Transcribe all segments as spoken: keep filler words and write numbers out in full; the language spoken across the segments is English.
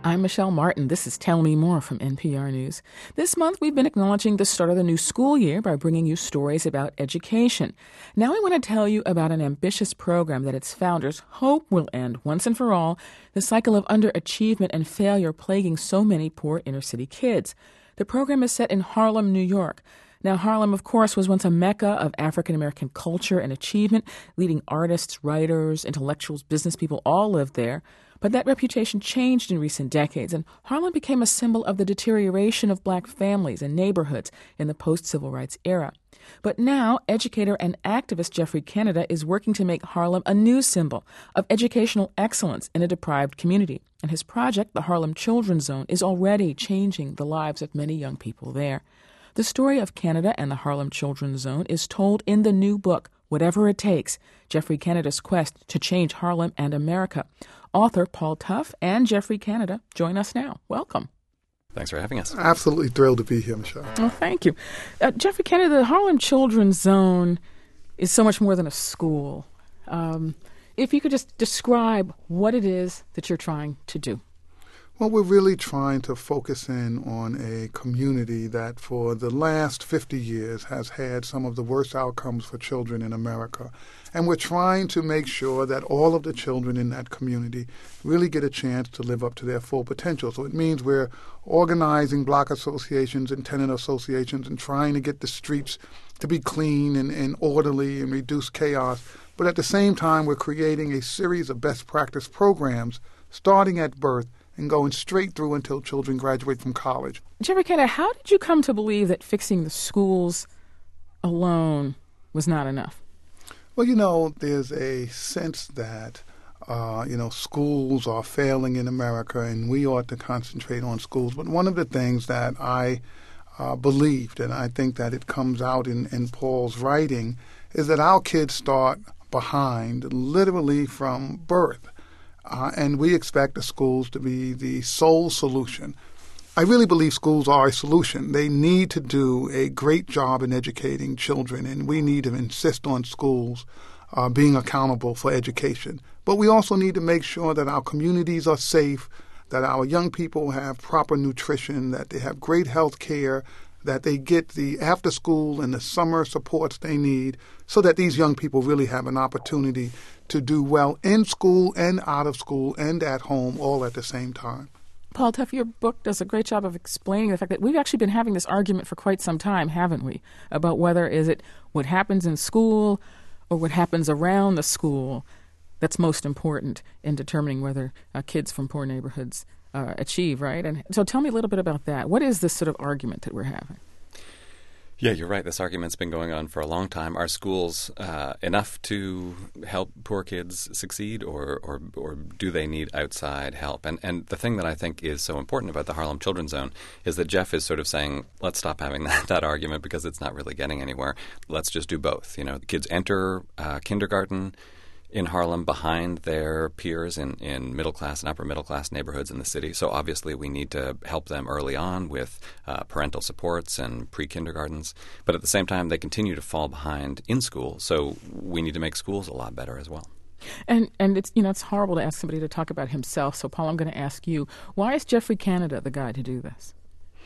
I'm Michelle Martin. This is Tell Me More from N P R News. This month, we've been acknowledging the start of the new school year by bringing you stories about education. Now I want to tell you about an ambitious program that its founders hope will end once and for all the cycle of underachievement and failure plaguing so many poor inner-city kids. The program is set in Harlem, New York. Now, Harlem, of course, was once a mecca of African-American culture and achievement. Leading artists, writers, intellectuals, business people all lived there. But that reputation changed in recent decades, and Harlem became a symbol of the deterioration of black families and neighborhoods in the post-civil rights era. But now, educator and activist Jeffrey Canada is working to make Harlem a new symbol of educational excellence in a deprived community. And his project, the Harlem Children's Zone, is already changing the lives of many young people there. The story of Canada and the Harlem Children's Zone is told in the new book, Whatever It Takes, Jeffrey Canada's Quest to Change Harlem and America. Author Paul Tough and Jeffrey Canada join us now. Welcome. Thanks for having us. Absolutely thrilled to be here, Michelle. Well, thank you. Uh, Jeffrey Canada, the Harlem Children's Zone is so much more than a school. Um, if you could just describe what it is that you're trying to do. Well, we're really trying to focus in on a community that for the last fifty years has had some of the worst outcomes for children in America. And we're trying to make sure that all of the children in that community really get a chance to live up to their full potential. So it means we're organizing block associations and tenant associations and trying to get the streets to be clean and, and orderly and reduce chaos. But at the same time, we're creating a series of best practice programs starting at birth and going straight through until children graduate from college. Jeffrey Canada, how did you come to believe that fixing the schools alone was not enough? Well, you know, there's a sense that, uh, you know, schools are failing in America and we ought to concentrate on schools. But one of the things that I uh, believed, and I think that it comes out in, in Paul's writing, is that our kids start behind literally from birth. Uh, and we expect the schools to be the sole solution. I really believe schools are a solution. They need to do a great job in educating children, and we need to insist on schools uh, being accountable for education. But we also need to make sure that our communities are safe, that our young people have proper nutrition, that they have great health care, that they get the after-school and the summer supports they need so that these young people really have an opportunity to do well in school and out of school and at home all at the same time. Paul Tough, your book does a great job of explaining the fact that we've actually been having this argument for quite some time, haven't we, about whether is it what happens in school or what happens around the school that's most important in determining whether uh, kids from poor neighborhoods uh, achieve, right? And so tell me a little bit about that. What is this sort of argument that we're having? Yeah, you're right. This argument's been going on for a long time. Are schools uh, enough to help poor kids succeed, or, or or do they need outside help? And and the thing that I think is so important about the Harlem Children's Zone is that Jeff is sort of saying, let's stop having that, that argument because it's not really getting anywhere. Let's just do both. You know, the kids enter uh, kindergarten in Harlem behind their peers in, in middle-class and upper-middle-class neighborhoods in the city. So obviously we need to help them early on with uh, parental supports and pre-kindergartens. But at the same time, they continue to fall behind in school. So we need to make schools a lot better as well. And and it's you know it's horrible to ask somebody to talk about himself. So Paul, I'm going to ask you, why is Jeffrey Canada the guy to do this?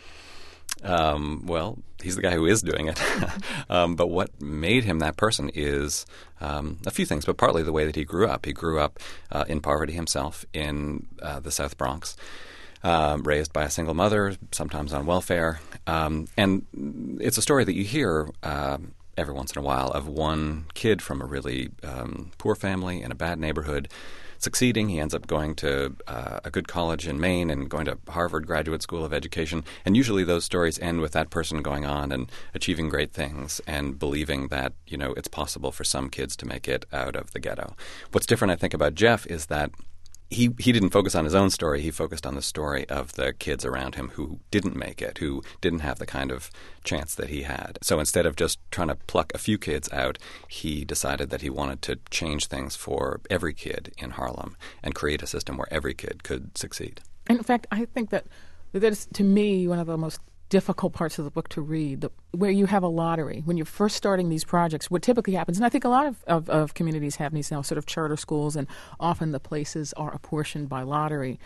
Um, well, he's the guy who is doing it. um, but what made him that person is um, a few things, but partly the way that he grew up. He grew up uh, in poverty himself in uh, the South Bronx, uh, raised by a single mother, sometimes on welfare. Um, and it's a story that you hear uh, every once in a while of one kid from a really um, poor family in a bad neighborhood succeeding. He ends up going to uh, a good college in Maine and going to Harvard Graduate School of Education. And usually those stories end with that person going on and achieving great things and believing that, you know, it's possible for some kids to make it out of the ghetto. What's different, I think, about Jeff is that He he didn't focus on his own story. He focused on the story of the kids around him who didn't make it, who didn't have the kind of chance that he had. So instead of just trying to pluck a few kids out, he decided that he wanted to change things for every kid in Harlem and create a system where every kid could succeed. In fact, I think that that is, to me, one of the most difficult parts of the book to read, the, where you have a lottery. When you're first starting these projects, what typically happens, and I think a lot of, of, of communities have these now sort of charter schools, and often the places are apportioned by lottery.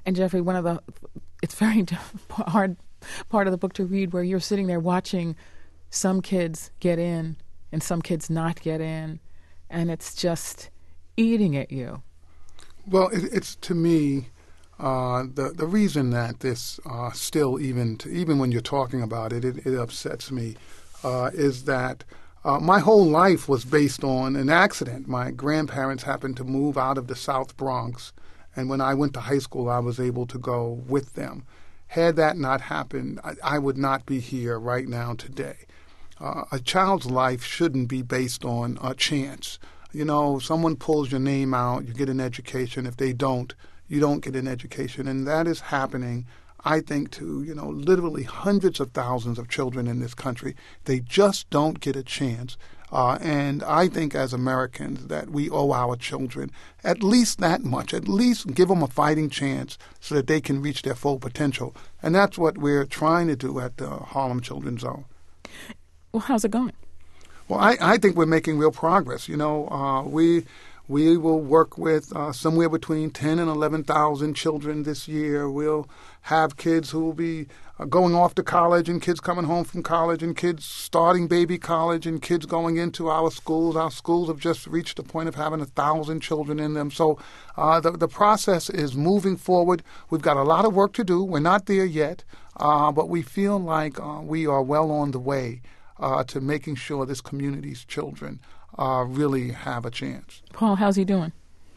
And Jeffrey, one of the, it's very hard part of the book to read where you're sitting there watching some kids get in and some kids not get in, and it's just eating at you. Well, it, it's to me, uh, the the reason that this uh, still, even to, even when you're talking about it, it, it upsets me, uh, is that uh, my whole life was based on an accident. My grandparents happened to move out of the South Bronx, and when I went to high school, I was able to go with them. Had that not happened, I, I would not be here right now today. Uh, a child's life shouldn't be based on a chance. You know, someone pulls your name out, you get an education. If they don't, you don't get an education. And that is happening, I think, to, you know, literally hundreds of thousands of children in this country. They just don't get a chance. Uh, and I think as Americans that we owe our children at least that much, at least give them a fighting chance so that they can reach their full potential. And that's what we're trying to do at the Harlem Children's Zone. Well, how's it going? Well, I, I think we're making real progress. You know, uh, we we will work with uh, somewhere between ten and eleven thousand children this year. We'll have kids who will be uh, going off to college, and kids coming home from college, and kids starting baby college, and kids going into our schools. Our schools have just reached the point of having a thousand children in them. So uh, the the process is moving forward. We've got a lot of work to do. We're not there yet, uh, but we feel like uh, we are well on the way Uh, to making sure this community's children uh, really have a chance. Paul, how's he doing?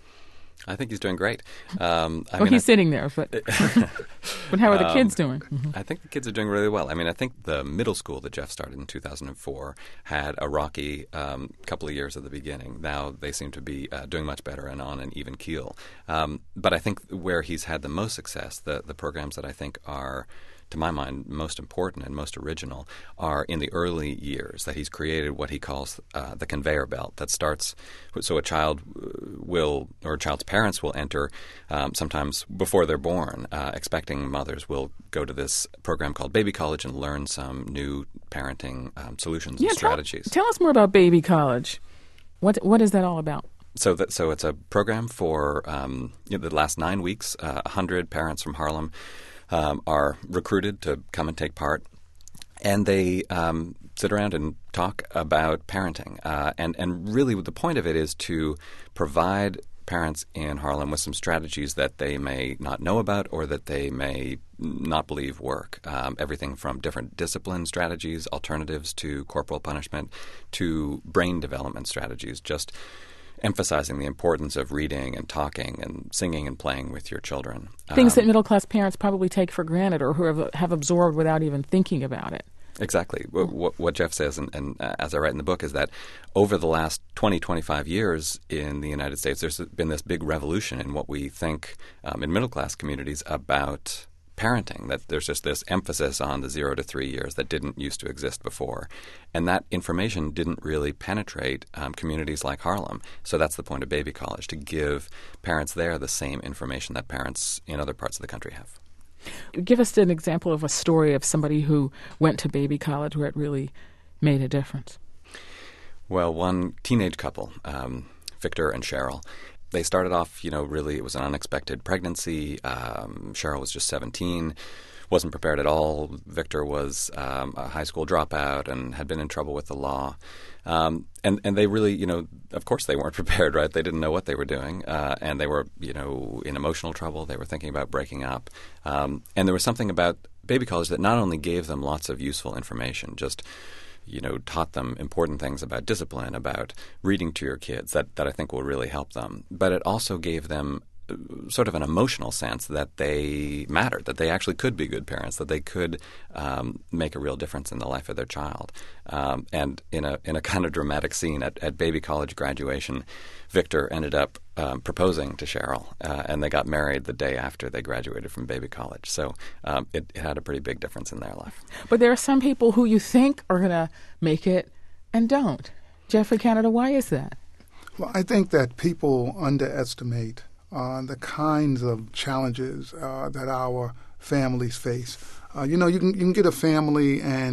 I think he's doing great. Um, I well, mean, he's I, sitting there, but but how are the um, kids doing? Mm-hmm. I think the kids are doing really well. I mean, I think the middle school that Jeff started in two thousand four had a rocky um, couple of years at the beginning. Now they seem to be uh, doing much better and on an even keel. Um, but I think where he's had the most success, the, the programs that I think are, to my mind, most important and most original are in the early years, that he's created what he calls uh, the conveyor belt that starts, so a child will, or a child's parents will enter um, sometimes before they're born. Uh, expecting mothers will go to this program called Baby College and learn some new parenting um, solutions yeah, and strategies. Tell, tell us more about Baby College. What What is that all about? So that so it's a program for um, you know, the last nine weeks. Uh, one hundred parents from Harlem Um, are recruited to come and take part, and they um, sit around and talk about parenting. Uh, and, and really the point of it is to provide parents in Harlem with some strategies that they may not know about or that they may not believe work. Um, everything from different discipline strategies, alternatives to corporal punishment, to brain development strategies, just emphasizing the importance of reading and talking and singing and playing with your children. Things um, that middle-class parents probably take for granted or who have, have absorbed without even thinking about it. Exactly. What, what Jeff says, and, and uh, as I write in the book, is that over the last twenty, twenty-five years in the United States, there's been this big revolution in what we think um, in middle-class communities about parenting, that there's just this emphasis on the zero to three years that didn't used to exist before. And that information didn't really penetrate um, communities like Harlem. So that's the point of Baby College, to give parents there the same information that parents in other parts of the country have. Give us an example of a story of somebody who went to Baby College where it really made a difference. Well, one teenage couple, um, Victor and Cheryl, they started off, you know, really it was an unexpected pregnancy. Um, Cheryl was just seventeen, wasn't prepared at all. Victor was um, a high school dropout and had been in trouble with the law. Um, and, and they really, you know, of course they weren't prepared, right? They didn't know what they were doing. Uh, and they were, you know, in emotional trouble. They were thinking about breaking up. Um, and there was something about Baby College that not only gave them lots of useful information, just you know, taught them important things about discipline, about reading to your kids that, that I think will really help them. But it also gave them sort of an emotional sense that they mattered, that they actually could be good parents, that they could um, make a real difference in the life of their child. Um, and in a in a kind of dramatic scene at, at Baby College graduation, Victor ended up um, proposing to Cheryl, uh, and they got married the day after they graduated from Baby College. So um, it, it had a pretty big difference in their life. But there are some people who you think are going to make it and don't. Jeffrey Canada, why is that? Well, I think that people underestimate uh, the kinds of challenges uh, that our families face. Uh, you know, you can you can get a family and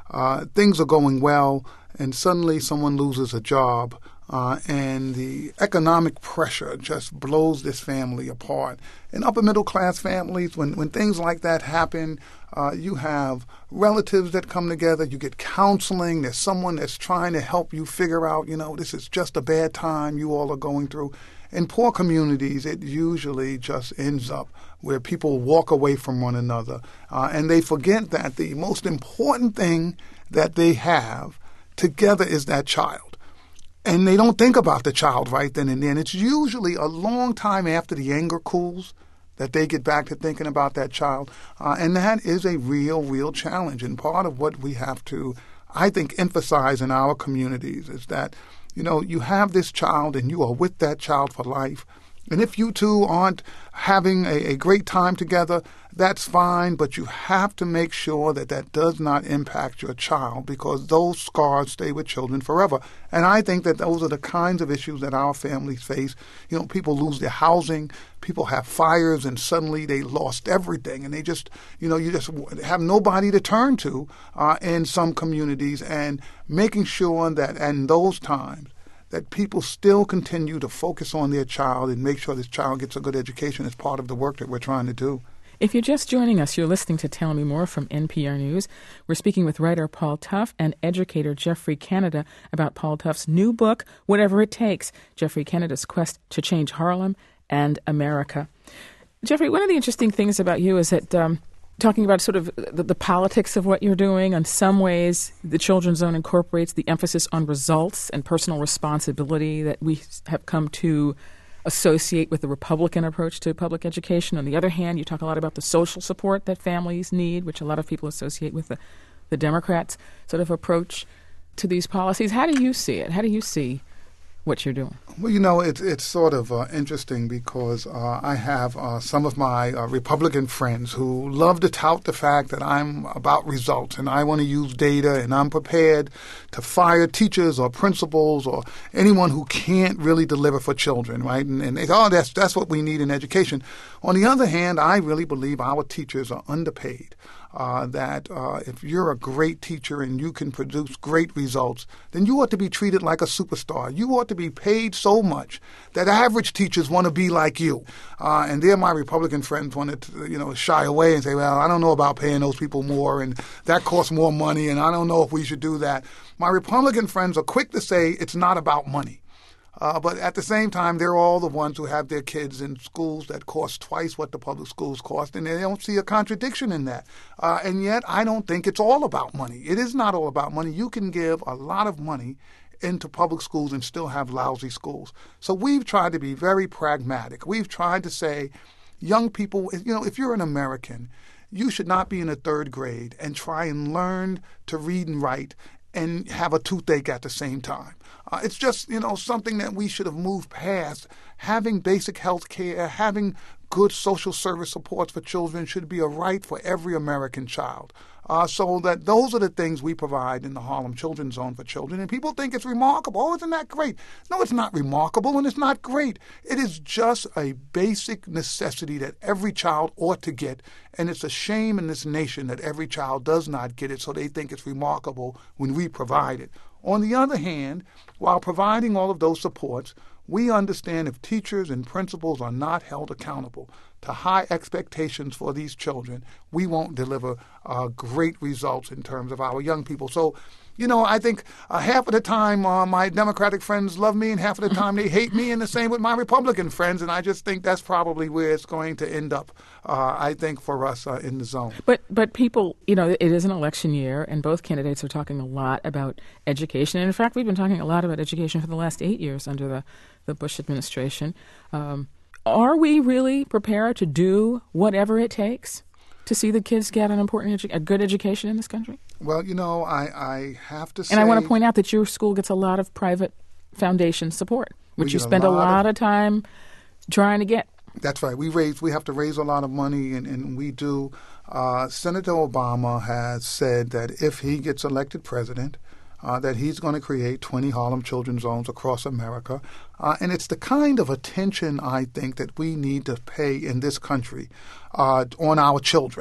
uh, things are going well, and suddenly someone loses a job, uh, and the economic pressure just blows this family apart. In upper middle class families, when, when things like that happen, uh, you have relatives that come together, you get counseling, there's someone that's trying to help you figure out, you know, this is just a bad time you all are going through. In poor communities, it usually just ends up where people walk away from one another, uh, and they forget that the most important thing that they have together is that child. And they don't think about the child right then and then. It's usually a long time after the anger cools that they get back to thinking about that child. Uh, and that is a real, real challenge. And part of what we have to, I think, emphasize in our communities is that, you know, you have this child and you are with that child for life. And if you two aren't having a, a great time together, that's fine, but you have to make sure that that does not impact your child, because those scars stay with children forever. And I think that those are the kinds of issues that our families face. You know, people lose their housing, people have fires, and suddenly they lost everything. And they just, you know, you just have nobody to turn to uh, in some communities, and making sure that in those times, that people still continue to focus on their child and make sure this child gets a good education is part of the work that we're trying to do. If you're just joining us, you're listening to Tell Me More from N P R News. We're speaking with writer Paul Tough and educator Jeffrey Canada about Paul Tough's new book, Whatever It Takes, Jeffrey Canada's Quest to Change Harlem and America. Jeffrey, one of the interesting things about you is that um, talking about sort of the, the politics of what you're doing, in some ways the Children's Zone incorporates the emphasis on results and personal responsibility that we have come to associate with the Republican approach to public education. On the other hand, you talk a lot about the social support that families need, which a lot of people associate with the, the Democrats' sort of approach to these policies. How do you see it? How do you see what you're doing? Well, you know, it's it's sort of uh, interesting because uh, I have uh, some of my uh, Republican friends who love to tout the fact that I'm about results and I want to use data and I'm prepared to fire teachers or principals or anyone who can't really deliver for children, right? And, and they, oh, that's that's what we need in education. On the other hand, I really believe our teachers are underpaid. Uh, that uh, if you're a great teacher and you can produce great results, then you ought to be treated like a superstar. You ought to be paid so much that average teachers want to be like you. Uh, and there my Republican friends want to, you know, shy away and say, well, I don't know about paying those people more, and that costs more money, and I don't know if we should do that. My Republican friends are quick to say it's not about money. Uh, but at the same time, they're all the ones who have their kids in schools that cost twice what the public schools cost, and they don't see a contradiction in that. Uh, and yet, I don't think it's all about money. It is not all about money. You can give a lot of money into public schools and still have lousy schools. So we've tried to be very pragmatic. We've tried to say, young people, you know, if you're an American, you should not be in the third grade and try and learn to read and write and have a toothache at the same time. Uh, it's just, you know, something that we should have moved past. Having basic health care, having good social service supports for children should be a right for every American child. Uh, so that those are the things we provide in the Harlem Children's Zone for children. And people think it's remarkable. Oh, isn't that great? No, it's not remarkable and it's not great. It is just a basic necessity that every child ought to get. And it's a shame in this nation that every child does not get it, so they think it's remarkable when we provide it. On the other hand, while providing all of those supports, we understand if teachers and principals are not held accountable to high expectations for these children, we won't deliver uh, great results in terms of our young people. So, you know, I think uh, half of the time uh, my Democratic friends love me and half of the time they hate me, and the same with my Republican friends. And I just think that's probably where it's going to end up, uh, I think, for us uh, in the zone. But but people, you know, it is an election year, and both candidates are talking a lot about education. And in fact, we've been talking a lot about education for the last eight years under the, the Bush administration. Um, are we really prepared to do whatever it takes to see the kids get an important, edu- a good education in this country? Well, you know, I, I have to say... And I want to point out that your school gets a lot of private foundation support, which you spend a lot, a lot of, of time trying to get. That's right. We raise. We have to raise a lot of money, and, and we do. Uh, Senator Obama has said that if he gets elected president, Uh, that he's going to create twenty Harlem Children's Zones across America. Uh, and it's the kind of attention, I think, that we need to pay in this country uh, on our children.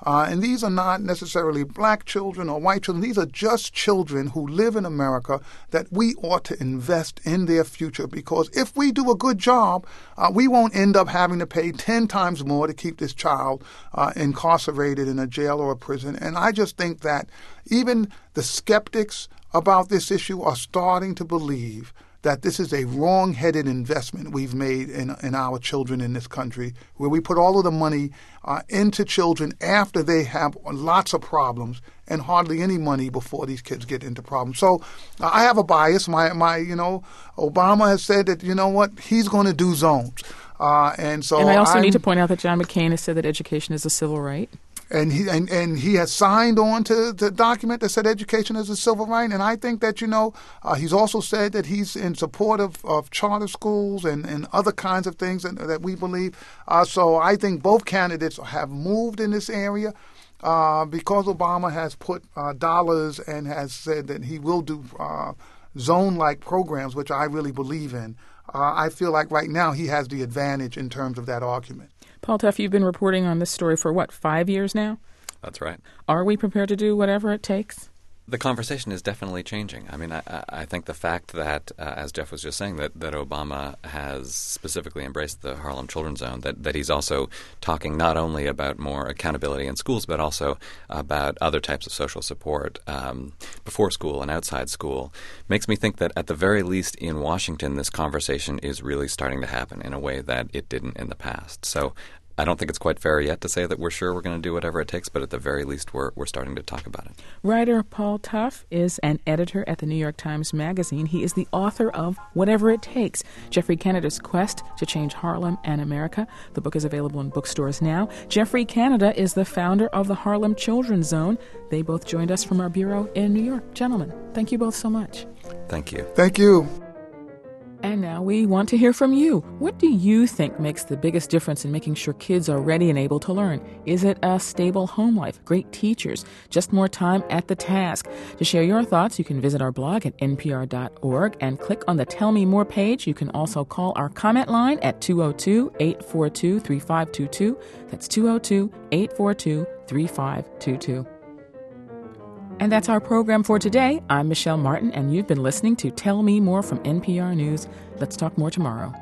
Uh, and these are not necessarily black children or white children. These are just children who live in America that we ought to invest in their future, because if we do a good job, uh, we won't end up having to pay ten times more to keep this child uh, incarcerated in a jail or a prison. And I just think that even the skeptics about this issue are starting to believe that this is a wrong-headed investment we've made in in our children in this country, where we put all of the money uh, into children after they have lots of problems and hardly any money before these kids get into problems. So uh, I have a bias. My, my, you know, Obama has said that, you know what, he's going to do zones. Uh, and so And I also I'm, need to point out that John McCain has said that education is a civil right. And he and, and he has signed on to the document that said education is a civil right. And I think that, you know, uh, he's also said that he's in support of, of charter schools and, and other kinds of things that, that we believe. Uh, so I think both candidates have moved in this area uh, because Obama has put uh, dollars and has said that he will do uh, zone-like programs, which I really believe in. Uh, I feel like right now he has the advantage in terms of that argument. Paul Tough, you've been reporting on this story for, what, five years now? That's right. Are we prepared to do whatever it takes? The conversation is definitely changing. I mean, I, I think the fact that, uh, as Jeff was just saying, that, that Obama has specifically embraced the Harlem Children's Zone, that, that he's also talking not only about more accountability in schools, but also about other types of social support um, before school and outside school, makes me think that at the very least in Washington, this conversation is really starting to happen in a way that it didn't in the past. So I don't think it's quite fair yet to say that we're sure we're going to do whatever it takes, but at the very least, we're we're starting to talk about it. Writer Paul Tough is an editor at the New York Times Magazine. He is the author of Whatever It Takes, Jeffrey Canada's Quest to Change Harlem and America. The book is available in bookstores now. Jeffrey Canada is the founder of the Harlem Children's Zone. They both joined us from our bureau in New York. Gentlemen, thank you both so much. Thank you. Thank you. And now we want to hear from you. What do you think makes the biggest difference in making sure kids are ready and able to learn? Is it a stable home life, great teachers, just more time at the task? To share your thoughts, you can visit our blog at N P R dot org and click on the Tell Me More page. You can also call our comment line at two oh two, eight four two, three five two two. That's two oh two, eight four two, three five two two. And that's our program for today. I'm Michelle Martin, and you've been listening to Tell Me More from N P R News. Let's talk more tomorrow.